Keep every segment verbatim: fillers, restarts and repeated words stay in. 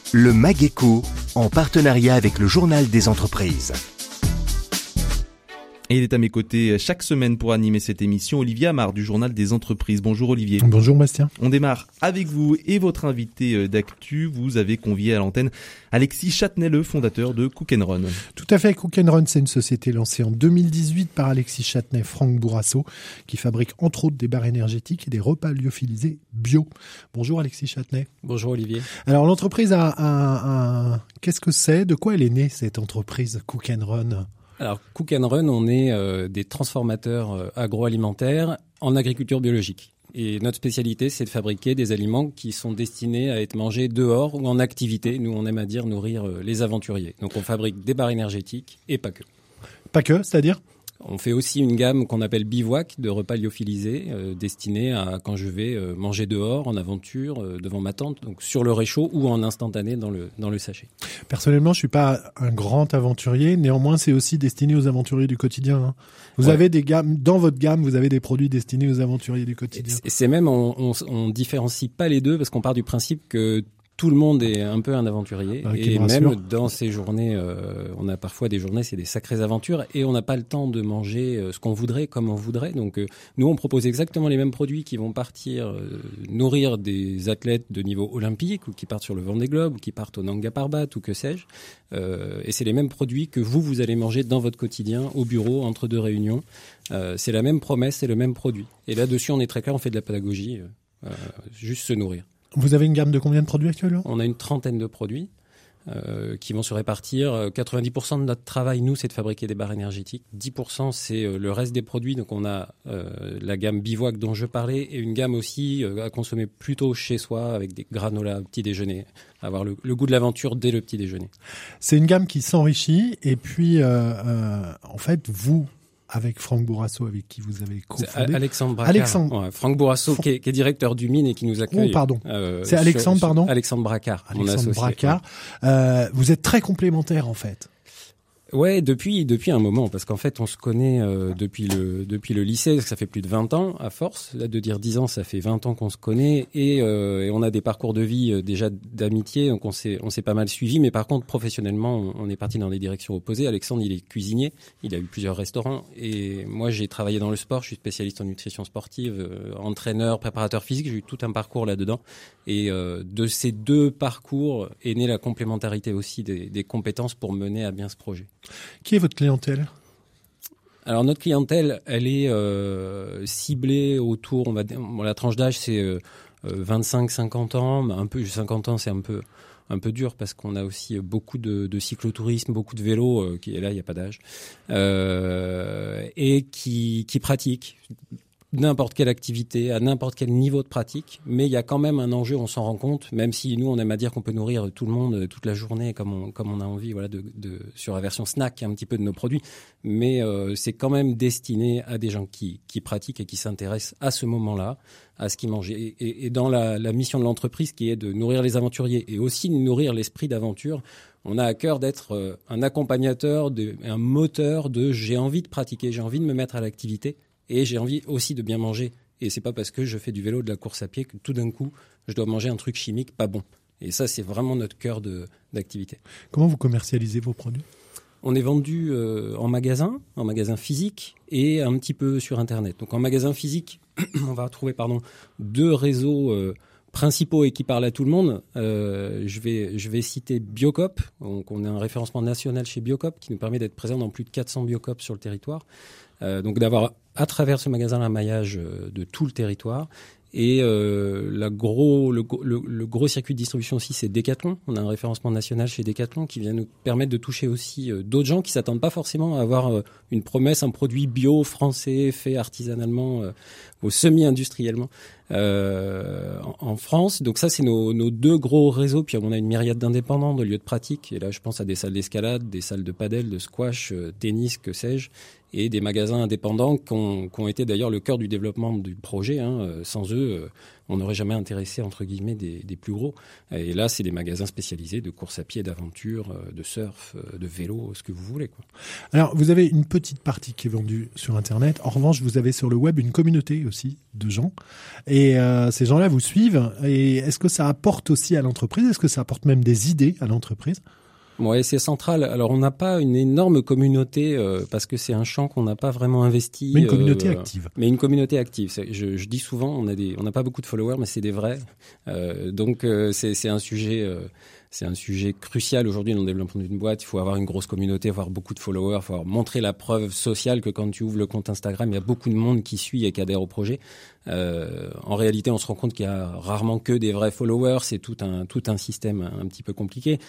Le MAG-Éco, en partenariat avec le Journal des entreprises. Et il est à mes côtés chaque semaine pour animer cette émission, Olivier Amar du Journal des entreprises. Bonjour Olivier. Bonjour Bastien. On démarre avec vous et votre invité d'actu. Vous avez convié à l'antenne Alexis Châtenay, le fondateur de Cook and Run. Tout à fait, Cook and Run, c'est une société lancée en deux mille dix-huit par Alexis Châtenay, Franck Bourrasso, qui fabrique entre autres des barres énergétiques et des repas lyophilisés bio. Bonjour Alexis Châtenay. Bonjour Olivier. Alors l'entreprise a un... un... Qu'est-ce que c'est ? De quoi elle est née cette entreprise Cook and Run ? Alors, Cook and Run, on est euh, des transformateurs euh, agroalimentaires en agriculture biologique. Et notre spécialité, c'est de fabriquer des aliments qui sont destinés à être mangés dehors ou en activité. Nous, on aime à dire nourrir euh, les aventuriers. Donc, on fabrique des barres énergétiques et pas que. Pas que, c'est-à-dire ? On fait aussi une gamme qu'on appelle bivouac de repas lyophilisés euh, destinés à quand je vais euh, manger dehors, en aventure, euh, devant ma tente, donc sur le réchaud ou en instantané dans le dans le sachet. Personnellement, je suis pas un grand aventurier. Néanmoins, c'est aussi destiné aux aventuriers du quotidien. Hein. Vous ouais. avez des gammes dans votre gamme, vous avez des produits destinés aux aventuriers du quotidien. Et c'est même on, on, on différencie pas les deux parce qu'on part du principe que tout le monde est un peu un aventurier ah, et même dans ces journées, euh, on a parfois des journées, c'est des sacrées aventures et on n'a pas le temps de manger euh, ce qu'on voudrait comme on voudrait. Donc euh, nous, on propose exactement les mêmes produits qui vont partir euh, nourrir des athlètes de niveau olympique ou qui partent sur le Vendée Globe ou qui partent au Nanga Parbat ou que sais-je. Euh, et c'est les mêmes produits que vous, vous allez manger dans votre quotidien, au bureau, entre deux réunions. Euh, c'est la même promesse, c'est le même produit. Et là-dessus, on est très clair, on fait de la pédagogie, euh, juste se nourrir. Vous avez une gamme de combien de produits actuellement ? On a une trentaine de produits euh, qui vont se répartir. quatre-vingt-dix pour cent de notre travail, nous, c'est de fabriquer des barres énergétiques. dix pour cent, c'est euh, le reste des produits. Donc, on a euh, la gamme bivouac dont je parlais et une gamme aussi euh, à consommer plutôt chez soi avec des granolas au petit déjeuner. Avoir le, le goût de l'aventure dès le petit déjeuner. C'est une gamme qui s'enrichit et puis, euh, euh, en fait, vous... avec Franck Bourrasso, avec qui vous avez cofondé. Alexandre Bracard. Alexandre. Ouais, Franck Bourrasso, F... qui, est, qui est directeur du Mine et qui nous accueille. Oh, pardon. Euh, C'est Alexandre, sur, pardon. Alexandre Bracard, Alexandre mon associé. Bracard. Ouais. Euh, vous êtes très complémentaires, en fait. Ouais, depuis depuis un moment, parce qu'en fait, on se connaît euh, depuis le depuis le lycée, parce que ça fait plus de vingt ans, à force. Là, de dire dix ans, ça fait vingt ans qu'on se connaît, et, euh, et on a des parcours de vie euh, déjà d'amitié, donc on s'est on s'est pas mal suivis. Mais par contre, professionnellement, on, on est parti dans des directions opposées. Alexandre, il est cuisinier, il a eu plusieurs restaurants, et moi, j'ai travaillé dans le sport. Je suis spécialiste en nutrition sportive, euh, entraîneur, préparateur physique. J'ai eu tout un parcours là-dedans, et euh, de ces deux parcours est née la complémentarité aussi des, des compétences pour mener à bien ce projet. Qui est votre clientèle ? Alors notre clientèle, elle est euh, ciblée autour, on va dire, bon, la tranche d'âge c'est euh, vingt-cinq cinquante ans, mais un peu cinquante ans c'est un peu un peu dur parce qu'on a aussi beaucoup de, de cyclotourisme, beaucoup de vélos, euh, qui est là il y a pas d'âge, euh, et qui qui pratiquent n'importe quelle activité, à n'importe quel niveau de pratique, mais il y a quand même un enjeu, on s'en rend compte, même si nous on aime à dire qu'on peut nourrir tout le monde toute la journée comme on comme on a envie, voilà, de, de sur la version snack un petit peu de nos produits, mais euh, c'est quand même destiné à des gens qui qui pratiquent et qui s'intéressent à ce moment-là, à ce qu'ils mangent. Et, et, et dans la, la mission de l'entreprise qui est de nourrir les aventuriers et aussi de nourrir l'esprit d'aventure, on a à cœur d'être euh, un accompagnateur, de, un moteur de j'ai envie de pratiquer, j'ai envie de me mettre à l'activité. Et j'ai envie aussi de bien manger. Et c'est pas parce que je fais du vélo, de la course à pied, que tout d'un coup, je dois manger un truc chimique pas bon. Et ça, c'est vraiment notre cœur de, d'activité. Comment vous commercialisez vos produits ? On est vendu euh, en magasin, en magasin physique et un petit peu sur Internet. Donc en magasin physique, on va trouver pardon, deux réseaux euh, principaux et qui parlent à tout le monde. Euh, je vais, je vais citer Biocop. Donc on a un référencement national chez Biocop qui nous permet d'être présent dans plus de quatre cents Biocop sur le territoire. Euh, donc d'avoir à travers ce magasin un maillage euh, de tout le territoire. Et euh, la gros, le, le, le gros circuit de distribution aussi, c'est Decathlon. On a un référencement national chez Decathlon qui vient nous permettre de toucher aussi euh, d'autres gens qui s'attendent pas forcément à avoir euh, une promesse, un produit bio, français, fait artisanalement euh, ou semi-industriellement euh, en, en France. Donc ça, c'est nos, nos deux gros réseaux. Puis on a une myriade d'indépendants, de lieux de pratique. Et là, je pense à des salles d'escalade, des salles de padel, de squash, euh, tennis, que sais-je. Et des magasins indépendants qui ont, qui ont été d'ailleurs le cœur du développement du projet. Hein. Sans eux, on n'aurait jamais intéressé entre guillemets des, des plus gros. Et là, c'est des magasins spécialisés de course à pied, d'aventure, de surf, de vélo, ce que vous voulez, quoi. Alors, vous avez une petite partie qui est vendue sur Internet. En revanche, vous avez sur le web une communauté aussi de gens. Et euh, ces gens-là vous suivent. Et est-ce que ça apporte aussi à l'entreprise ? Est-ce que ça apporte même des idées à l'entreprise ? Ouais, c'est central. Alors, on n'a pas une énorme communauté euh, parce que c'est un champ qu'on n'a pas vraiment investi. Mais une communauté euh, active. Mais une communauté active. C'est, je, je dis souvent, on a des, on n'a pas beaucoup de followers, mais c'est des vrais. Euh, donc, euh, c'est, c'est un sujet. Euh, C'est un sujet crucial aujourd'hui dans le développement d'une boîte. Il faut avoir une grosse communauté, avoir beaucoup de followers, il faut avoir montrer la preuve sociale que quand tu ouvres le compte Instagram, il y a beaucoup de monde qui suit et qui adhère au projet. Euh, en réalité, on se rend compte qu'il y a rarement que des vrais followers. C'est tout un tout un système un, un petit peu compliqué.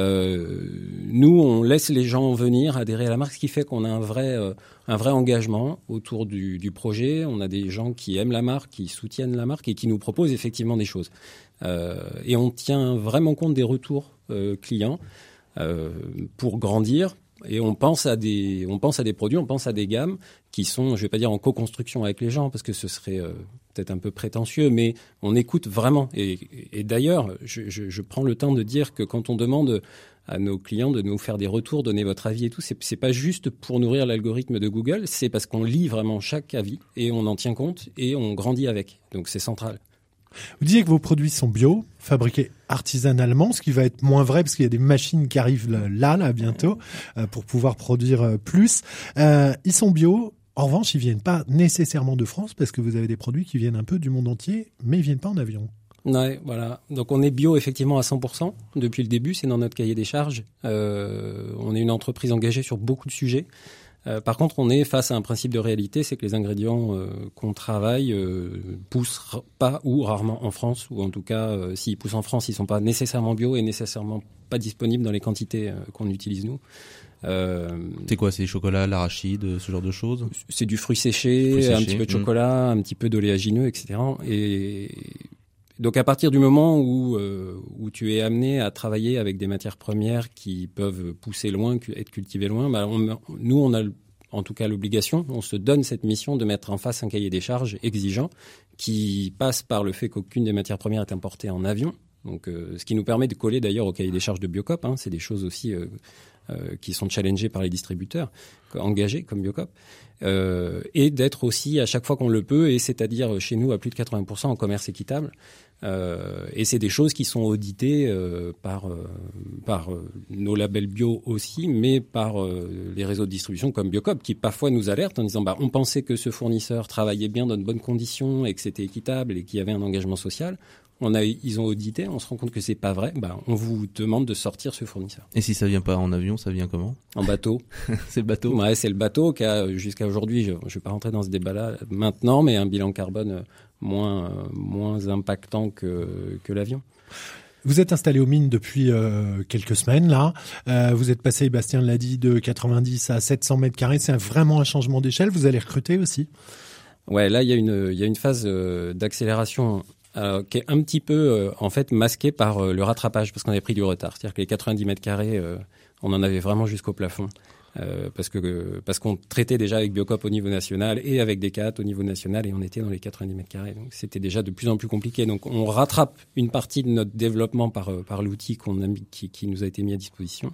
Euh, nous, on laisse les gens venir adhérer à la marque, ce qui fait qu'on a un vrai euh, un vrai engagement autour du, du projet. On a des gens qui aiment la marque, qui soutiennent la marque et qui nous proposent effectivement des choses. Euh, et on tient vraiment compte des retours euh, clients euh, pour grandir. Et on pense à des, on pense à des produits, on pense à des gammes qui sont, je vais pas dire en co-construction avec les gens parce que ce serait euh, peut-être un peu prétentieux, mais on écoute vraiment. Et, et d'ailleurs, je, je, je prends le temps de dire que quand on demande à nos clients de nous faire des retours, donner votre avis et tout, c'est, c'est pas juste pour nourrir l'algorithme de Google, c'est parce qu'on lit vraiment chaque avis et on en tient compte et on grandit avec. Donc c'est central. Vous disiez que vos produits sont bio, fabriqués artisanalement, ce qui va être moins vrai parce qu'il y a des machines qui arrivent là, là, bientôt, euh, pour pouvoir produire euh, plus. Euh, ils sont bio. En revanche, ils viennent pas nécessairement de France parce que vous avez des produits qui viennent un peu du monde entier, mais ils viennent pas en avion. Ouais, voilà. Donc on est bio effectivement à cent pour cent depuis le début, c'est dans notre cahier des charges. Euh, on est une entreprise engagée sur beaucoup de sujets. Euh, par contre, on est face à un principe de réalité, c'est que les ingrédients euh, qu'on travaille euh, poussent r- pas ou rarement en France, ou en tout cas, euh, s'ils poussent en France, ils sont pas nécessairement bio et nécessairement pas disponibles dans les quantités euh, qu'on utilise nous. Euh, c'est quoi, c'est des chocolats, l'arachide, ce genre de choses ? C'est du fruit séché, fruit séché un petit peu de chocolat, mmh. un petit peu d'oléagineux, et cetera. Et donc à partir du moment où euh, où tu es amené à travailler avec des matières premières qui peuvent pousser loin, être cultivées loin, bah on, nous on a en tout cas l'obligation, on se donne cette mission de mettre en face un cahier des charges exigeant qui passe par le fait qu'aucune des matières premières est importée en avion. Donc euh, ce qui nous permet de coller d'ailleurs au cahier des charges de Biocop, hein, c'est des choses aussi euh, euh, qui sont challengées par les distributeurs engagés comme Biocop. Euh, et d'être aussi à chaque fois qu'on le peut, et c'est-à-dire chez nous à plus de quatre-vingts pour cent en commerce équitable. Euh, et c'est des choses qui sont auditées euh, par euh, par euh, nos labels bio aussi, mais par euh, les réseaux de distribution comme Biocop qui parfois nous alertent en disant bah on pensait que ce fournisseur travaillait bien dans de bonnes conditions et que c'était équitable et qu'il y avait un engagement social. On a, ils ont audité, on se rend compte que c'est pas vrai. Bah, on vous demande de sortir ce fournisseur. Et si ça vient pas en avion, ça vient comment ? En bateau. C'est le bateau. Ouais, c'est le bateau qui a jusqu'à aujourd'hui. Je, je vais pas rentrer dans ce débat-là maintenant, mais un bilan carbone moins moins impactant que que l'avion. Vous êtes installé aux mines depuis euh, quelques semaines là. Euh, vous êtes passé, Bastien l'a dit, de quatre-vingt-dix à sept cents mètres carrés. C'est un, vraiment un changement d'échelle. Vous allez recruter aussi ? Ouais, là il y a une il y a une phase euh, d'accélération. Euh, qui est un petit peu euh, en fait masqué par euh, le rattrapage parce qu'on avait pris du retard. C'est-à-dire que les quatre-vingt-dix mètres carrés, euh, on en avait vraiment jusqu'au plafond euh, parce que euh, parce qu'on traitait déjà avec Biocop au niveau national et avec Decat au niveau national et on était dans les quatre-vingt-dix mètres carrés. Donc c'était déjà de plus en plus compliqué. Donc on rattrape une partie de notre développement par euh, par l'outil qu'on a mis, qui, qui nous a été mis à disposition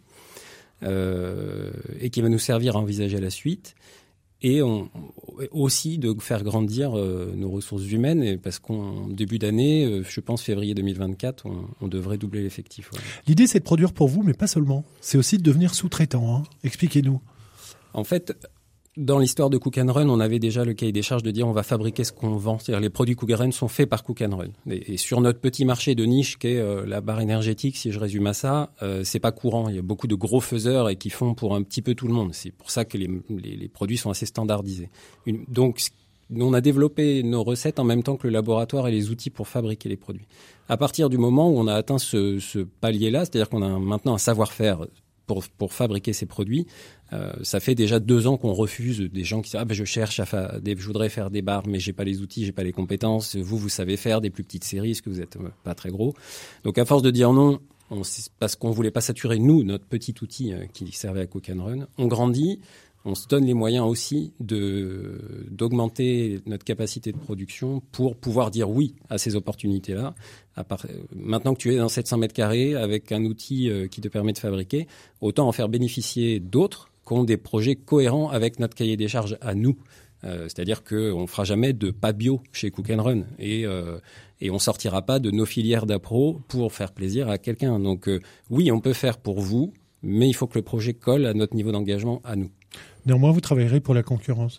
euh, et qui va nous servir à envisager la suite. Et on, aussi de faire grandir euh, nos ressources humaines, et parce qu'en début d'année, euh, je pense février deux mille vingt-quatre, on, on devrait doubler l'effectif. Ouais. L'idée, c'est de produire pour vous, mais pas seulement. C'est aussi de devenir sous-traitant. Hein. Expliquez-nous. En fait, dans l'histoire de Cook and Run, on avait déjà le cahier des charges de dire on va fabriquer ce qu'on vend. C'est-à-dire les produits Cook and Run sont faits par Cook and Run. Et, et sur notre petit marché de niche qui est euh, la barre énergétique, si je résume à ça, euh, c'est pas courant. Il y a beaucoup de gros faiseurs et qui font pour un petit peu tout le monde. C'est pour ça que les, les, les produits sont assez standardisés. Une, donc, on a développé nos recettes en même temps que le laboratoire et les outils pour fabriquer les produits. À partir du moment où on a atteint ce, ce palier-là, c'est-à-dire qu'on a maintenant un savoir-faire pour pour fabriquer ces produits, euh, ça fait déjà deux ans qu'on refuse des gens qui disent ah ben je cherche à faire des, je voudrais faire des bars mais j'ai pas les outils, j'ai pas les compétences. Vous vous savez faire des plus petites séries, est-ce que vous êtes euh, pas très gros. Donc à force de dire non, on, parce qu'on voulait pas saturer nous notre petit outil euh, qui servait à Cook and Run, on grandit. on se donne les moyens aussi de d'augmenter notre capacité de production pour pouvoir dire oui à ces opportunités-là. À part, maintenant que tu es dans sept cents mètres carrés avec un outil euh, qui te permet de fabriquer, autant en faire bénéficier d'autres qui ont des projets cohérents avec notre cahier des charges à nous. Euh, c'est-à-dire qu'on ne fera jamais de pas bio chez Cook and Run et, euh, et on ne sortira pas de nos filières d'appro pour faire plaisir à quelqu'un. Donc euh, oui, on peut faire pour vous, mais il faut que le projet colle à notre niveau d'engagement à nous. Néanmoins, vous travaillerez pour la concurrence.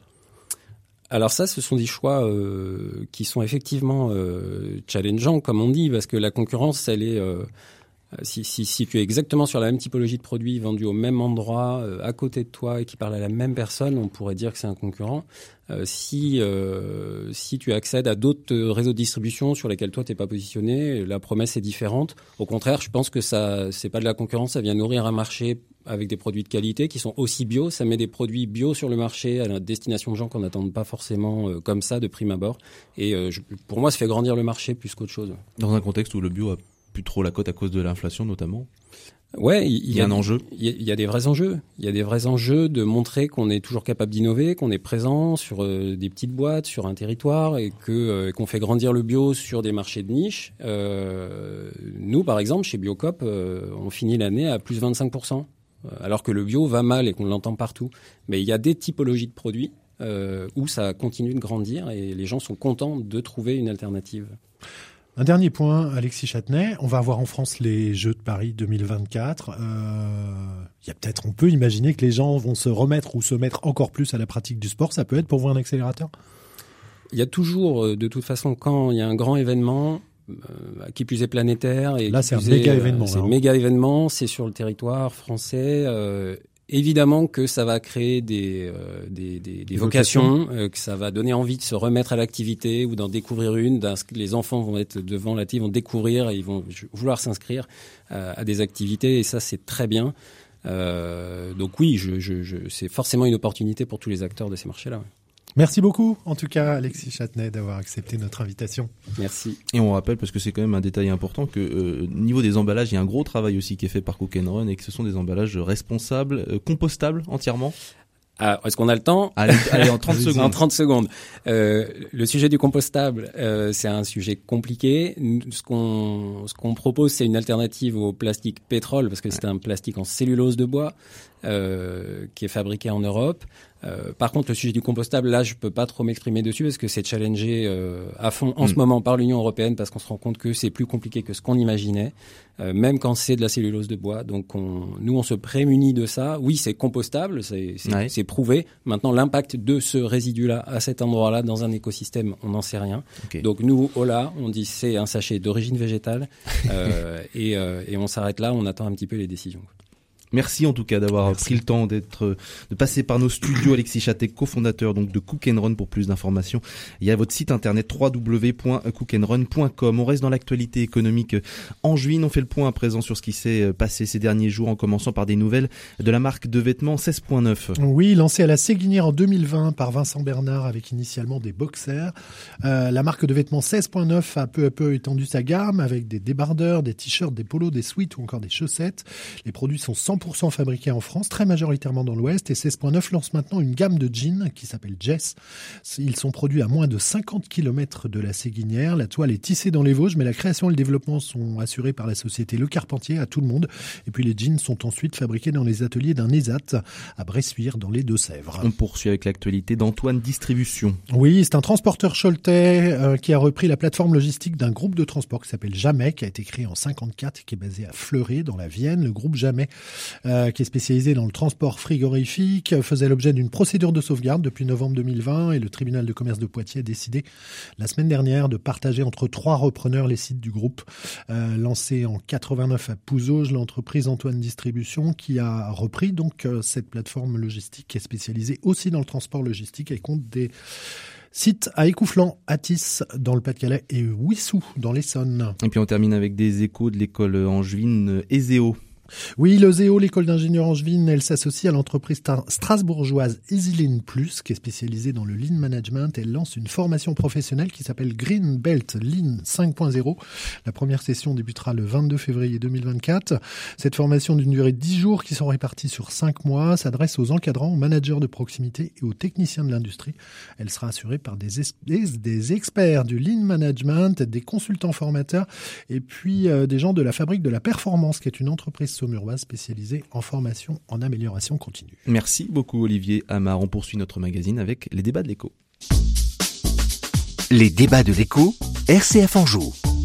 Alors ça, ce sont des choix euh, qui sont effectivement euh, challengeants, comme on dit, parce que la concurrence, elle est... Euh, Si, si, si tu es exactement sur la même typologie de produits vendus au même endroit, euh, à côté de toi et qui parle à la même personne, on pourrait dire que c'est un concurrent. Euh, si, euh, si tu accèdes à d'autres réseaux de distribution sur lesquels toi t'es pas positionné, la promesse est différente. Au contraire, je pense que ça, c'est pas de la concurrence, ça vient nourrir un marché avec des produits de qualité qui sont aussi bio. Ça met des produits bio sur le marché à la destination de gens qu'on n'attend pas forcément euh, comme ça de prime abord. Et euh, je, pour moi, ça fait grandir le marché plus qu'autre chose. Dans un contexte où le bio a plus trop la cote à cause de l'inflation notamment. Ouais, il y, il y a un enjeu. Il y, y a des vrais enjeux. Il y a des vrais enjeux de montrer qu'on est toujours capable d'innover, qu'on est présent sur euh, des petites boîtes, sur un territoire et que euh, qu'on fait grandir le bio sur des marchés de niche. Euh, nous, par exemple, chez Biocoop, euh, on finit l'année à plus vingt-cinq pour cent, alors que le bio va mal et qu'on l'entend partout. Mais il y a des typologies de produits euh, où ça continue de grandir et les gens sont contents de trouver une alternative. Un dernier point, Alexis Châtenay. On va avoir en France les Jeux de Paris deux mille vingt-quatre. Euh, il y a peut-être, on peut imaginer que les gens vont se remettre ou se mettre encore plus à la pratique du sport. Ça peut être pour vous un accélérateur ? Il y a toujours, de toute façon, quand il y a un grand événement, euh, qui plus est planétaire, et là c'est un méga est, événement. C'est un méga événement, c'est sur le territoire français. Euh, Évidemment que ça va créer des, euh, des, des, des vocations, euh, que ça va donner envie de se remettre à l'activité ou d'en découvrir une. Les enfants vont être devant la télé, ils vont découvrir et ils vont vouloir s'inscrire euh, à des activités et ça c'est très bien. Euh, donc oui, je, je, je, c'est forcément une opportunité pour tous les acteurs de ces marchés-là. Ouais. Merci beaucoup, en tout cas, Alexis Châtenay, d'avoir accepté notre invitation. Merci. Et on rappelle, parce que c'est quand même un détail important, que euh, niveau des emballages, il y a un gros travail aussi qui est fait par Cook and Run et que ce sont des emballages responsables, euh, compostables entièrement. Ah, est-ce qu'on a le temps ? Allez, allez en trente secondes. En trente secondes. Euh, le sujet du compostable, euh, c'est un sujet compliqué. Ce qu'on, ce qu'on propose, c'est une alternative au plastique pétrole, parce que c'est un plastique en cellulose de bois euh, qui est fabriqué en Europe. Euh, par contre, le sujet du compostable, là, je peux pas trop m'exprimer dessus parce que c'est challengé euh, à fond en mmh. ce moment par l'Union européenne parce qu'on se rend compte que c'est plus compliqué que ce qu'on imaginait, euh, même quand c'est de la cellulose de bois. Donc, on, nous, on se prémunit de ça. Oui, c'est compostable, c'est, c'est, ouais. c'est prouvé. Maintenant, l'impact de ce résidu-là à cet endroit-là dans un écosystème, on n'en sait rien. Okay. Donc, nous, Ola, on dit c'est un sachet d'origine végétale euh, et, euh, et on s'arrête là. On attend un petit peu les décisions. Merci en tout cas d'avoir Merci. pris le temps d'être, de passer par nos studios. Alexis Châtenay, cofondateur donc de Cook and Run. Pour plus d'informations, il y a votre site internet w w w point cook and run point com. On reste dans l'actualité économique angevine. On fait le point à présent sur ce qui s'est passé ces derniers jours, en commençant par des nouvelles de la marque de vêtements seize point neuf. Oui, lancée à la Séguinière en deux mille vingt par Vincent Bernard avec initialement des boxers. Euh, la marque de vêtements seize point neuf a peu à peu étendu sa gamme avec des débardeurs, des t-shirts, des polos, des sweats ou encore des chaussettes. Les produits sont cent pour cent fabriqués en France, très majoritairement dans l'Ouest, et seize point neuf lance maintenant une gamme de jeans qui s'appelle Jess. Ils sont produits à moins de cinquante kilomètres de la Séguinière. La toile est tissée dans les Vosges, mais la création et le développement sont assurés par la société Le Carpentier à tout le monde. Et puis les jeans sont ensuite fabriqués dans les ateliers d'un ESAT à Bressuire dans les Deux-Sèvres. On poursuit avec l'actualité d'Antoine Distribution. Oui, c'est un transporteur choletais euh, qui a repris la plateforme logistique d'un groupe de transport qui s'appelle Jamais, qui a été créé en cinquante-quatre et qui est basé à Fleuret dans la Vienne. Le groupe Jamais euh, qui est spécialisé dans le transport frigorifique, faisait l'objet d'une procédure de sauvegarde depuis novembre deux mille vingt et le tribunal de commerce de Poitiers a décidé la semaine dernière de partager entre trois repreneurs les sites du groupe. Euh, lancé en quatre-vingt-neuf à Pouzauges, l'entreprise Antoine Distribution qui a repris donc euh, cette plateforme logistique qui est spécialisée aussi dans le transport logistique et compte des sites à Écouflant, Athis dans le Pas-de-Calais et Wissous dans l'Essonne. Et puis on termine avec des échos de l'école angevine Ezéo. Oui, le Zéo, l'école d'ingénieurs angevine, elle s'associe à l'entreprise strasbourgeoise EasyLean Plus, qui est spécialisée dans le Lean Management. Elle lance une formation professionnelle qui s'appelle Green Belt Lean cinq point zéro. La première session débutera le vingt-deux février deux mille vingt-quatre. Cette formation d'une durée de dix jours qui sont répartis sur cinq mois s'adresse aux encadrants, aux managers de proximité et aux techniciens de l'industrie. Elle sera assurée par des, es- des experts du Lean Management, des consultants formateurs et puis euh, des gens de la Fabrique de la Performance, qui est une entreprise saumuroise spécialisée en formation en amélioration continue. Merci beaucoup Olivier Amar. On poursuit notre magazine avec les débats de l'écho. Les débats de l'écho, R C F Anjou.